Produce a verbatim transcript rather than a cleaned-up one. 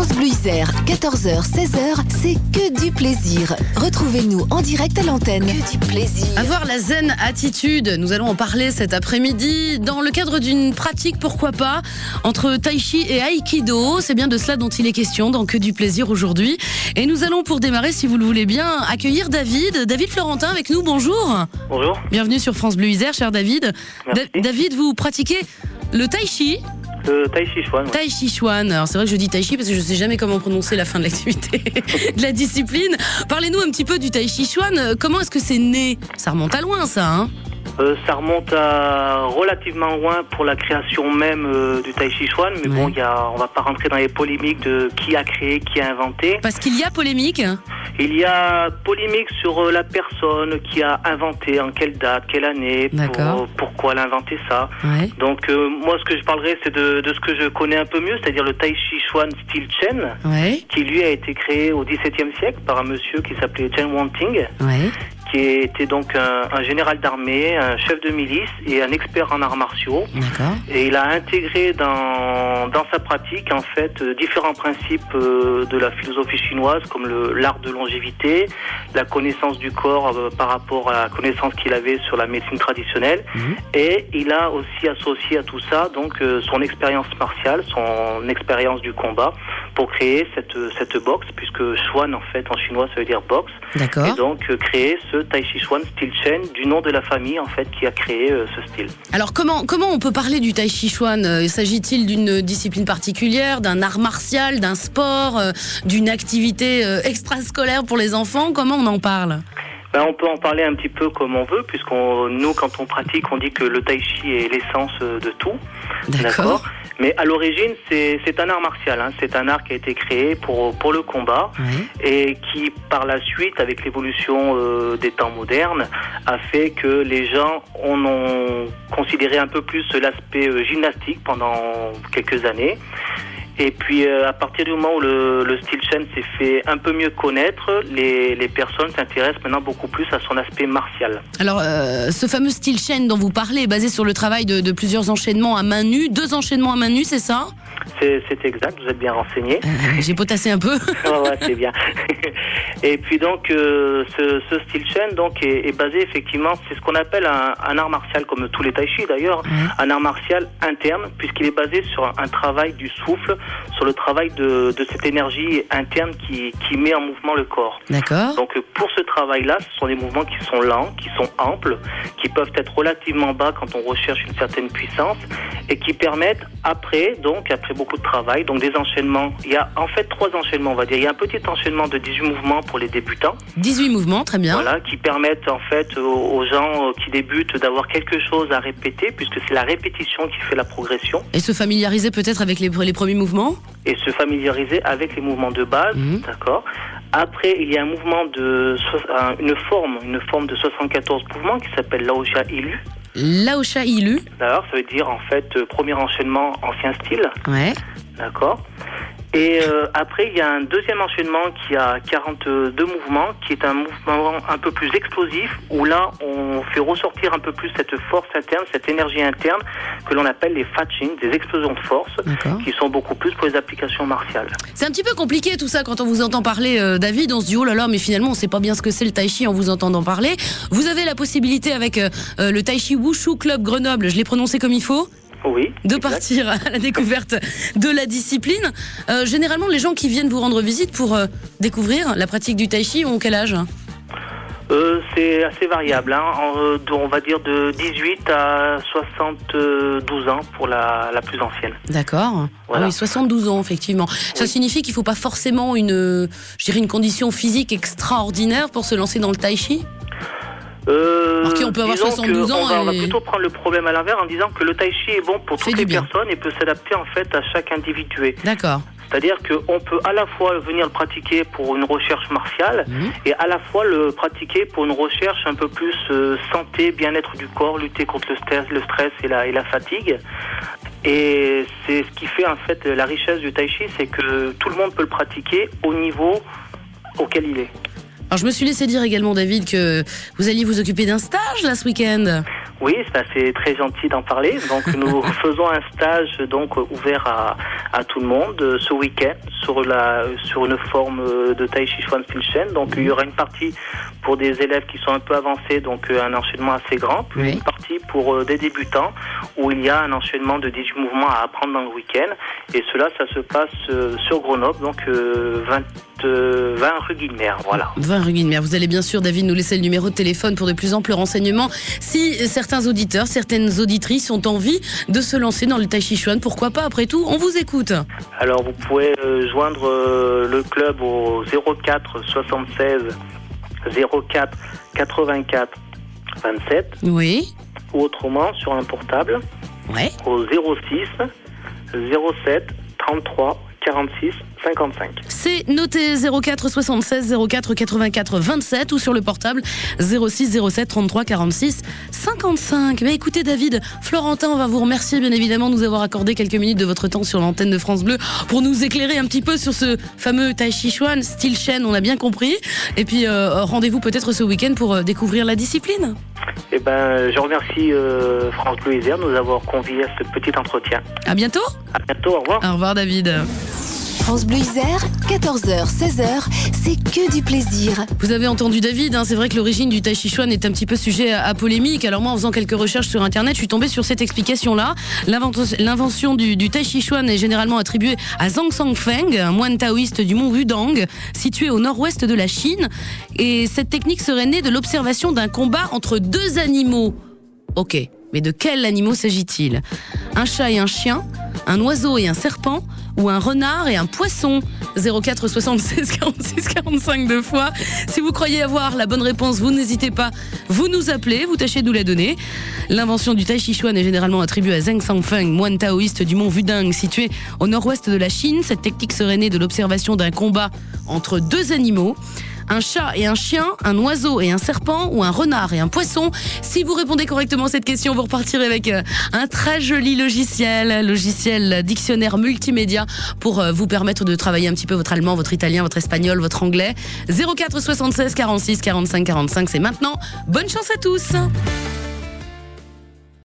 France Bleu Isère, quatorze heures seize heures, c'est que du plaisir. Retrouvez-nous en direct à l'antenne. Que du plaisir. Avoir la zen attitude, nous allons en parler cet après-midi dans le cadre d'une pratique, pourquoi pas, entre tai chi et aïkido. C'est bien de cela dont il est question dans Que du plaisir aujourd'hui. Et nous allons pour démarrer, si vous le voulez bien, accueillir David. David Florentin avec nous, bonjour. Bonjour. Bienvenue sur France Bleu Isère, cher David. Da- David, vous pratiquez le tai chi. Le Tai Chi Chuan. Ouais. Tai Chi Chuan. Alors c'est vrai que je dis tai chi parce que je ne sais jamais comment prononcer la fin de l'activité de la discipline. Parlez-nous un petit peu du Tai Chi Chuan. Comment est-ce que c'est né? Ça remonte à loin, ça, hein? Euh, ça remonte à relativement loin pour la création même euh, du Tai Chi Chuan, mais ouais. bon, y a, on va pas rentrer dans les polémiques de qui a créé, qui a inventé. Parce qu'il y a polémique. Il y a polémique sur euh, la personne qui a inventé, en quelle date, quelle année, pour, euh, pourquoi elle a inventé ça. Ouais. Donc euh, moi, ce que je parlerai, c'est de, de ce que je connais un peu mieux, c'est-à-dire le Tai Chi Chuan Style Chen, ouais. qui lui a été créé au dix-septième siècle par un monsieur qui s'appelait Chen Wanting. Ouais. Qui était donc un, un général d'armée, un chef de milice et un expert en arts martiaux. D'accord. Et il a intégré dans, dans sa pratique, en fait, différents principes euh, de la philosophie chinoise, comme le, l'art de longévité, la connaissance du corps euh, par rapport à la connaissance qu'il avait sur la médecine traditionnelle. Mmh. Et il a aussi associé à tout ça, donc, euh, son expérience martiale, son expérience du combat, pour créer cette, cette boxe, puisque Chuan, en fait, en chinois, ça veut dire boxe. D'accord. Et donc, euh, créer ce Tai Chi Chuan Style Chen, du nom de la famille en fait qui a créé euh, ce style. Alors comment comment on peut parler du Tai Chi Chuan? euh, S'agit-il d'une discipline particulière, d'un art martial, d'un sport, euh, d'une activité euh, extrascolaire pour les enfants? Comment on en parle? Ben, on peut en parler un petit peu comme on veut, puisqu'on nous quand on pratique, on dit que le Tai Chi est l'essence de tout. D'accord. D'accord. Mais à l'origine, c'est, c'est un art martial. Hein. C'est un art qui a été créé pour, pour le combat, oui. Et qui, par la suite, avec l'évolution euh, des temps modernes, a fait que les gens en ont considéré un peu plus l'aspect euh, gymnastique pendant quelques années. Et puis, euh, à partir du moment où le, le style Chen s'est fait un peu mieux connaître, les, les personnes s'intéressent maintenant beaucoup plus à son aspect martial. Alors, euh, ce fameux style Chen dont vous parlez est basé sur le travail de, de plusieurs enchaînements à main nue. Deux enchaînements à main nue, c'est ça? C'est, c'est exact, vous êtes bien renseigné. Euh, j'ai potassé un peu. ouais, ouais, c'est bien. Et puis donc, euh, ce, ce style Chen donc, est, est basé effectivement, c'est ce qu'on appelle un, un art martial, comme tous les tai chi d'ailleurs, mmh. un art martial interne, puisqu'il est basé sur un, un travail du souffle, sur le travail de, de cette énergie interne qui, qui met en mouvement le corps. D'accord. Donc pour ce travail-là, ce sont des mouvements qui sont lents, qui sont amples, qui peuvent être relativement bas quand on recherche une certaine puissance, et qui permettent après, donc après beaucoup de travail, donc des enchaînements. Il y a en fait trois enchaînements, on va dire. Il y a un petit enchaînement de dix-huit mouvements pour les débutants. dix-huit mouvements, très bien. Voilà, qui permettent en fait aux, aux gens qui débutent d'avoir quelque chose à répéter, puisque c'est la répétition qui fait la progression. Et se familiariser peut-être avec les, les premiers mouvements? Et se familiariser avec les mouvements de base, mmh. D'accord. Après, il y a un mouvement de une forme, une forme de soixante-quatorze mouvements qui s'appelle Laosha Ilu. Laosha Ilu. D'accord, ça veut dire en fait euh, premier enchaînement ancien style. Ouais. D'accord. Et euh, après, il y a un deuxième enchaînement qui a quarante-deux mouvements, qui est un mouvement un peu plus explosif, où là, on fait ressortir un peu plus cette force interne, cette énergie interne, que l'on appelle les Fatching, des explosions de force, d'accord. Qui sont beaucoup plus pour les applications martiales. C'est un petit peu compliqué tout ça quand on vous entend parler, euh, David. On se dit, oh là là, mais finalement, on ne sait pas bien ce que c'est le Tai Chi en vous entendant parler. Vous avez la possibilité avec euh, le Tai Chi Wushu Club Grenoble, je l'ai prononcé comme il faut ? Oui, de exact. Partir à la découverte de la discipline. Euh, généralement, les gens qui viennent vous rendre visite pour euh, découvrir la pratique du Tai Chi ont quel âge? euh, C'est assez variable, hein. on, on va dire de dix-huit à soixante-douze ans pour la, la plus ancienne. D'accord. Voilà. Ah oui, soixante-douze ans, effectivement. Oui. Ça signifie qu'il ne faut pas forcément une, je dirais une condition physique extraordinaire pour se lancer dans le Tai Chi? Euh, Alors, on peut avoir soixante-douze ans. On va, et... on va plutôt prendre le problème à l'envers en disant que le Tai Chi est bon pour toutes les bien. personnes et peut s'adapter en fait à chaque individu. D'accord. C'est-à-dire qu'on peut à la fois venir le pratiquer pour une recherche martiale mmh. et à la fois le pratiquer pour une recherche un peu plus euh, santé, bien-être du corps, lutter contre le stress, le stress et la, et la fatigue. Et c'est ce qui fait en fait la richesse du Tai Chi, c'est que tout le monde peut le pratiquer au niveau auquel il est. Alors je me suis laissé dire également, David, que vous alliez vous occuper d'un stage là ce week-end. Oui, c'est très gentil d'en parler. Donc nous faisons un stage donc ouvert à, à tout le monde euh, ce week-end sur la sur une forme de Tai Chi Chuan Stilchen. Donc il y aura une partie pour des élèves qui sont un peu avancés, donc euh, un enchaînement assez grand, puis oui. une partie pour euh, des débutants où il y a un enchaînement de dix-huit mouvements à apprendre dans le week-end. Et cela, ça se passe euh, sur Grenoble, donc euh, vingt, euh, vingt rue Guilmer, voilà. vingt rue Guilmer. Vous allez bien sûr, David, nous laisser le numéro de téléphone pour de plus amples renseignements. Si certains auditeurs, certaines auditrices ont envie de se lancer dans le Tai Chi Chuan, pourquoi pas, après tout, on vous écoute. Alors, vous pouvez euh, joindre euh, le club au zéro quatre soixante-seize zéro quatre quatre-vingt-quatre vingt-sept. Oui. Ou autrement, sur un portable. Ouais. Au zéro six zéro sept trente-trois quarante-six cinquante-cinq. C'est noté zéro quatre soixante-seize zéro quatre quatre-vingt-quatre vingt-sept ou sur le portable zéro six zéro sept trente-trois quarante-six cinquante-cinq. Mais écoutez David, Florentin, on va vous remercier bien évidemment de nous avoir accordé quelques minutes de votre temps sur l'antenne de France Bleu pour nous éclairer un petit peu sur ce fameux Tai Chi Chuan Stilchen, on a bien compris. Et puis euh, rendez-vous peut-être ce week-end pour euh, découvrir la discipline. Eh ben, je remercie euh, France Bleu Isère de nous avoir conviés à ce petit entretien. À bientôt. À bientôt, au revoir. Au revoir David. France Bleu Isère, quatorze heures seize heures, c'est que du plaisir. Vous avez entendu David, hein, c'est vrai que l'origine du Tai Chi Chuan est un petit peu sujet à, à polémique. Alors moi, en faisant quelques recherches sur internet, je suis tombée sur cette explication-là. L'invention, l'invention du, du Tai Chi Chuan est généralement attribuée à Zhang Sangfeng, un moine taoïste du mont Wudang, situé au nord-ouest de la Chine. Et cette technique serait née de l'observation d'un combat entre deux animaux. Ok, mais de quels animaux s'agit-il ? Un chat et un chien, un oiseau et un serpent, ou un renard et un poisson? Zéro quatre soixante-seize quarante-six quarante-cinq deux fois. Si vous croyez avoir la bonne réponse, vous n'hésitez pas, vous nous appelez, vous tâchez de nous la donner. L'invention du Tai Chi Chuan est généralement attribuée à Zhang Sangfeng, moine taoïste du mont Wudang, situé au nord-ouest de la Chine. Cette technique serait née de l'observation d'un combat entre deux animaux. Un chat et un chien, un oiseau et un serpent, ou un renard et un poisson. Si vous répondez correctement à cette question, vous repartirez avec un très joli logiciel, logiciel dictionnaire multimédia pour vous permettre de travailler un petit peu votre allemand, votre italien, votre espagnol, votre anglais. zéro quatre soixante-seize quarante-six quarante-cinq quarante-cinq, c'est maintenant. Bonne chance à tous.